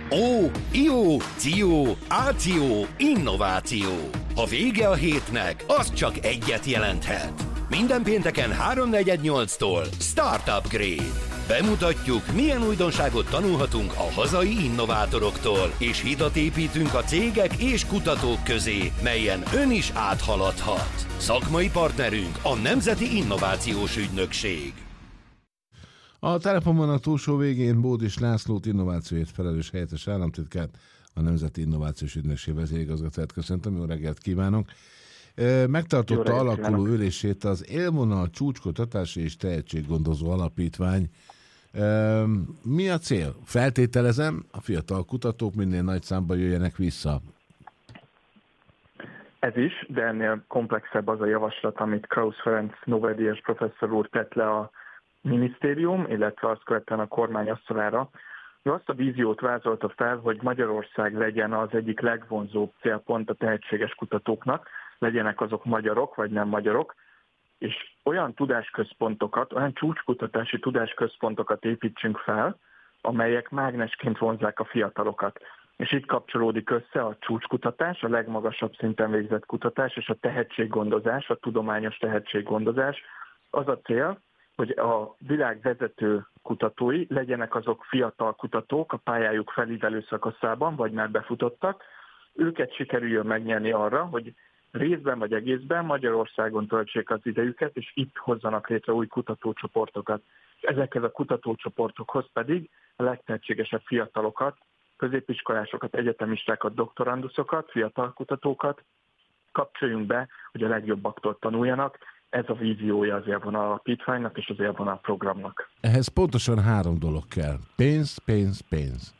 Ó, ió, ció, áció, innováció. Ha vége a hétnek, az csak egyet jelenthet. Minden pénteken 3:48-tól Startup Grade. Bemutatjuk, milyen újdonságot tanulhatunk a hazai innovátoroktól, és hidat építünk a cégek és kutatók közé, melyen ön is áthaladhat. Szakmai partnerünk a Nemzeti Innovációs Ügynökség. A telefonban a túlsó végén Bódis Lászlót, innovációért felelős helyettes államtitkárt, a Nemzeti Innovációs Ügynökség vezérigazgatóját köszöntöm, jó reggelt kívánok! Megtartotta alakuló ülését az Élvonal Csúcskutatási és Tehetséggondozó Alapítvány. Mi a cél? Feltételezem, a fiatal kutatók minél nagy számban jöjjenek vissza. Ez is, de ennél komplexebb az a javaslat, amit Krausz Ferenc Nobel-díjas professzor úr tett le a minisztérium, illetve azt követően a kormány asztalára. Ő azt a víziót vázolta fel, hogy Magyarország legyen az egyik legvonzóbb célpont a tehetséges kutatóknak, legyenek azok magyarok vagy nem magyarok, és olyan tudásközpontokat, olyan csúcskutatási tudásközpontokat építsünk fel, amelyek mágnesként vonzzák a fiatalokat. És itt kapcsolódik össze a csúcskutatás, a legmagasabb szinten végzett kutatás, és a tehetséggondozás, a tudományos tehetséggondozás. Az a cél, hogy a világ vezető kutatói legyenek azok fiatal kutatók a pályájuk felívelő szakaszában, vagy már befutottak, őket sikerüljön megnyerni arra, hogy részben vagy egészben Magyarországon töltsék az idejüket, és itt hozzanak létre új kutatócsoportokat. És ezekhez a kutatócsoportokhoz pedig a legtehetségesebb fiatalokat, középiskolásokat, egyetemistákat, doktoranduszokat, fiatal kutatókat kapcsoljunk be, hogy a legjobbaktól tanuljanak. Ez a víziója az Élvonal Alapítványnak és az Élvonal programnak. Ehhez pontosan 3 dolog kell. Pénz, pénz, pénz.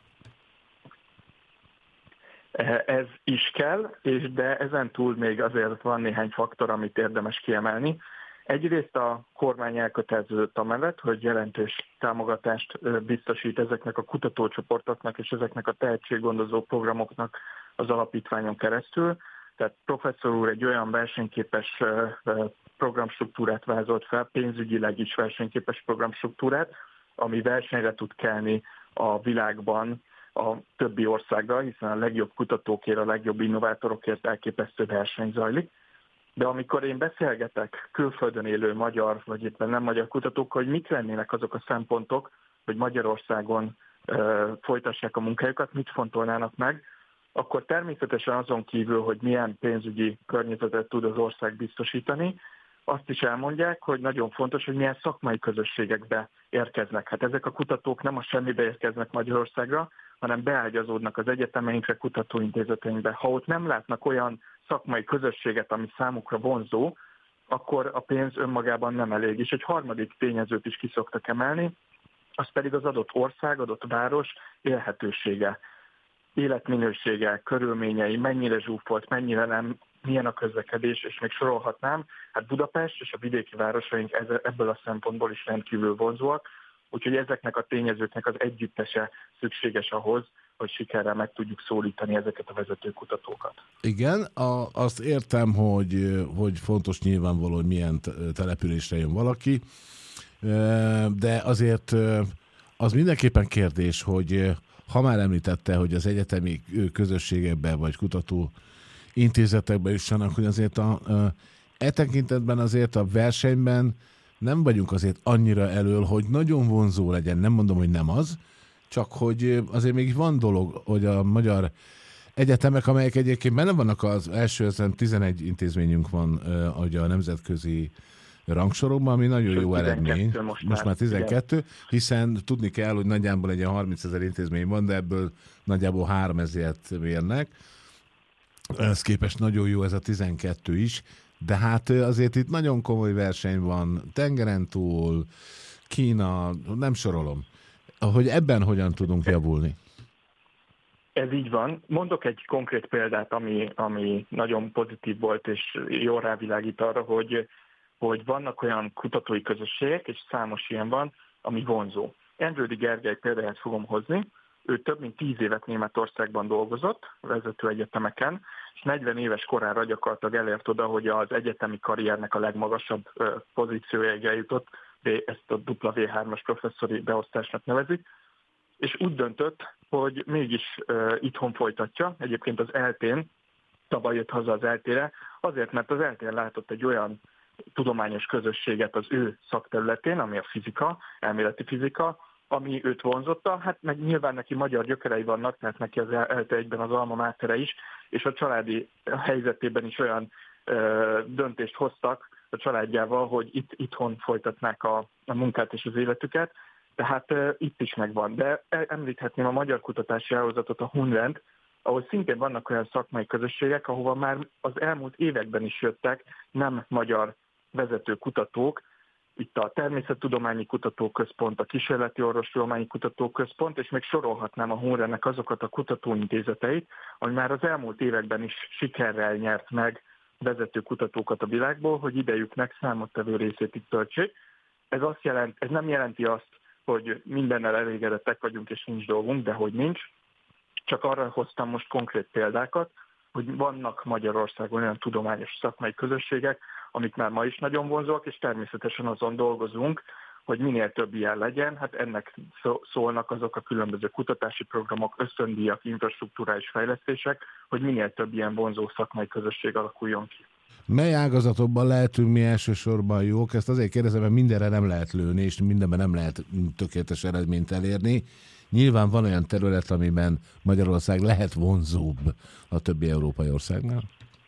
Ez is kell, de ezen túl még azért van néhány faktor, amit érdemes kiemelni. Egyrészt a kormány elköteleződött amellett, hogy jelentős támogatást biztosít ezeknek a kutatócsoportoknak és ezeknek a tehetséggondozó programoknak az alapítványon keresztül. Tehát professzor úr egy olyan versenyképes programstruktúrát vázolt fel, pénzügyileg is versenyképes programstruktúrát, ami versenyre tud kelni a világban a többi országgal, hiszen a legjobb kutatókért, a legjobb innovátorokért elképesztő verseny zajlik. De amikor én beszélgetek külföldön élő magyar, vagy éppen nem magyar kutatókkal, hogy mik lennének azok a szempontok, hogy Magyarországon folytassák a munkájukat, mit fontolnának meg, akkor természetesen azon kívül, hogy milyen pénzügyi környezetet tud az ország biztosítani, azt is elmondják, hogy nagyon fontos, hogy milyen szakmai közösségekbe érkeznek. Hát ezek a kutatók nem a semmibe érkeznek Magyarországra, hanem beágyazódnak az egyetemeinkre, kutatóintézeteinkbe. Ha ott nem látnak olyan szakmai közösséget, ami számukra vonzó, akkor a pénz önmagában nem elég. És egy harmadik tényezőt is ki szoktak emelni, az pedig az adott ország, adott város élhetősége, életminősége, körülményei, mennyire zsúfolt, mennyire nem, milyen a közlekedés, és még sorolhatnám. Hát Budapest és a vidéki városaink ebből a szempontból is rendkívül vonzóak, úgyhogy ezeknek a tényezőknek az együttese szükséges ahhoz, hogy sikerrel meg tudjuk szólítani ezeket a vezető kutatókat. Igen, azt értem, hogy fontos nyilvánvaló, hogy milyen településre jön valaki, de azért az mindenképpen kérdés, hogy ha már említette, hogy az egyetemi közösségekben vagy kutató intézetekben jussanak, hogy azért tekintetben azért a versenyben nem vagyunk azért annyira elől, hogy nagyon vonzó legyen. Nem mondom, hogy nem az, csak hogy azért még van dolog, hogy a magyar egyetemek, amelyek egyébként benne vannak az első 11 intézményünk van, hogy a nemzetközi rangsorokban, ami nagyon jó eredmény. Most már 12, igen. Hiszen tudni kell, hogy nagyjából egy 30 000 intézmény van, de ebből nagyjából 3000-et mérnek. Ez képest nagyon jó ez a 12 is, de hát azért itt nagyon komoly verseny van, tengeren túl, Kína, nem sorolom. Hogy ebben hogyan tudunk javulni? Ez így van. Mondok egy konkrét példát, ami nagyon pozitív volt, és jól rávilágít arra, hogy vannak olyan kutatói közösségek, és számos ilyen van, ami vonzó. Endrődi Gergely példáját fogom hozni. Ő több mint 10 évet Németországban dolgozott, vezető egyetemeken, és 40 éves korára gyakorlatilag elért oda, hogy az egyetemi karriernek a legmagasabb pozíciójáig eljutott, de ezt a W3-as professzori beosztásnak nevezik, és úgy döntött, hogy mégis itthon folytatja. Egyébként az ELTE-n, tavaly jött haza az ELTE-re, azért, mert az ELTE-n látott egy olyan tudományos közösséget az ő szakterületén, ami a fizika, elméleti fizika, ami őt vonzotta, hát meg nyilván neki magyar gyökerei vannak, tehát neki az ELTE egyben az alma mátere is, és a családi helyzetében is olyan döntést hoztak a családjával, hogy itthon folytatnák a munkát és az életüket, tehát itt is megvan. De említhetném a Magyar Kutatási Hálózatot, a HUNVET, ahol szintén vannak olyan szakmai közösségek, ahova már az elmúlt években is jöttek nem magyar vezető kutatók, itt a Természettudományi Kutatóközpont, a Kísérleti Orvostudományi Kutatóközpont, és még sorolhatnám a HUNVET-nek azokat a kutatóintézeteit, ami már az elmúlt években is sikerrel nyert meg vezető kutatókat a világból, hogy idejüknek számottevő részét itt töltsék. Ez nem jelenti azt, hogy mindennel elégedettek vagyunk és nincs dolgunk, de hogy nincs. Csak arra hoztam most konkrét példákat, hogy vannak Magyarországon olyan tudományos szakmai közösségek, amik már ma is nagyon vonzóak, és természetesen azon dolgozunk, hogy minél több ilyen legyen. Hát ennek szólnak azok a különböző kutatási programok, ösztöndíjak, infrastruktúrális fejlesztések, hogy minél több ilyen vonzó szakmai közösség alakuljon ki. Mely ágazatokban lehetünk mi elsősorban jók? Ezt azért kérdezem, mert mindenre nem lehet lőni, és mindenben nem lehet tökéletes eredményt elérni. Nyilván van olyan terület, amiben Magyarország lehet vonzóbb a többi európai országnál?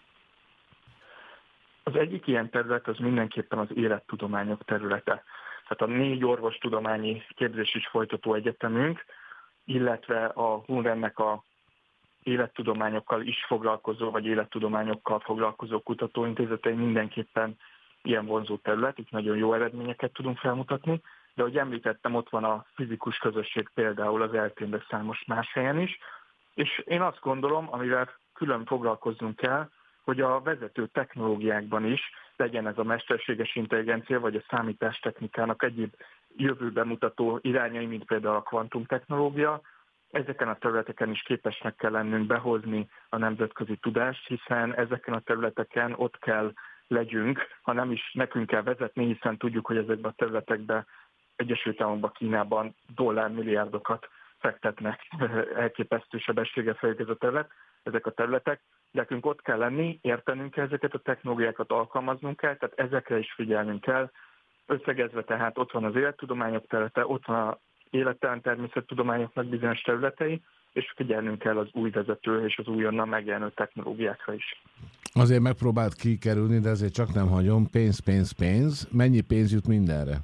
Az egyik ilyen terület az mindenképpen az élettudományok területe. Tehát a 4 orvostudományi képzés is folytató egyetemünk, illetve a HUNVET-nek a élettudományokkal is foglalkozó, vagy élettudományokkal foglalkozó kutatóintézetei mindenképpen ilyen vonzó terület, itt nagyon jó eredményeket tudunk felmutatni, de ahogy említettem, ott van a fizikus közösség például az ELTE-n, de számos más helyen is, és én azt gondolom, amivel külön foglalkoznunk kell, hogy a vezető technológiákban is legyen ez a mesterséges intelligencia, vagy a számítástechnikának egyéb jövőbe mutató irányai, mint például a kvantumtechnológia. Ezeken a területeken is képesnek kell lennünk behozni a nemzetközi tudást, hiszen ezeken a területeken ott kell legyünk, ha nem is nekünk kell vezetni, hiszen tudjuk, hogy ezekben a területekben Egyesült Államokban, Kínában dollármilliárdokat fektetnek, elképesztő sebességgel fejlődik ez a terület, ezek a területek. Nekünk ott kell lenni, értenünk kell ezeket a technológiákat, alkalmaznunk kell, tehát ezekre is figyelnünk kell. Összegezve tehát ott van az élettudományok területe, ott van az élettelen természettudományoknak bizonyos területei, és figyelnünk kell az új vezető és az újonnan megjelenő technológiákra is. Azért megpróbált kikerülni, de azért csak nem hagyom. Pénz. Mennyi pénz jut mindenre?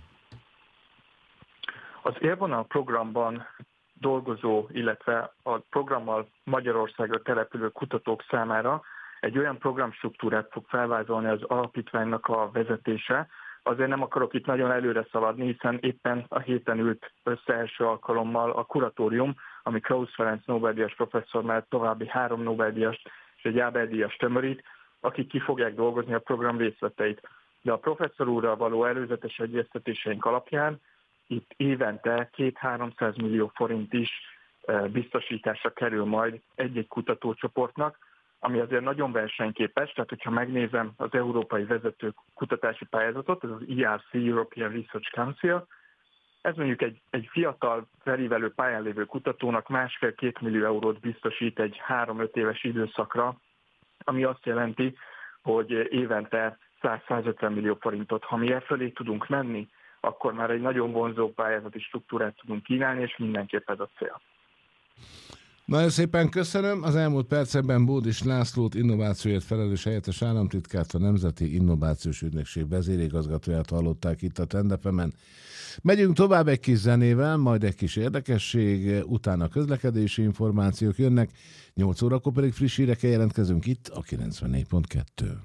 Az élvonal programban dolgozó, illetve a programmal Magyarországra települő kutatók számára egy olyan programstruktúrát fog felvázolni az alapítványnak a vezetése. Azért nem akarok itt nagyon előre szaladni, hiszen éppen a héten ült össze első alkalommal a kuratórium, ami Krausz Ferenc Nobel-díjas professzor mellett további 3 Nobel-díjast és egy Ábel-díjas tömörít, akik ki fogják dolgozni a program részleteit. De a professzor úrral való előzetes egyeztetéseink alapján itt évente 200-300 millió forint is biztosításra kerül majd egy-egy kutatócsoportnak, ami azért nagyon versenyképes, tehát hogyha megnézem az európai vezető kutatási pályázatot, ez az ERC, European Research Council, ez mondjuk egy fiatal, felívelő pályán lévő kutatónak 1,5-2 millió eurót biztosít egy 3-5 éves időszakra, ami azt jelenti, hogy évente 100-150 millió forintot. Ha mi fölé tudunk menni, akkor már egy nagyon vonzó pályázati struktúrát tudunk kínálni, és mindenképp ez a cél. Nagyon szépen köszönöm. Az elmúlt percekben Bódis Lászlót, innovációért felelős helyettes államtitkárt, a Nemzeti Innovációs Ügynökség vezérigazgatóját hallották itt a Trend-FM-en. Megyünk tovább egy kis zenével, majd egy kis érdekesség, utána közlekedési információk jönnek, 8 órakor pedig friss hírekkel jelentkezünk itt a 94.2.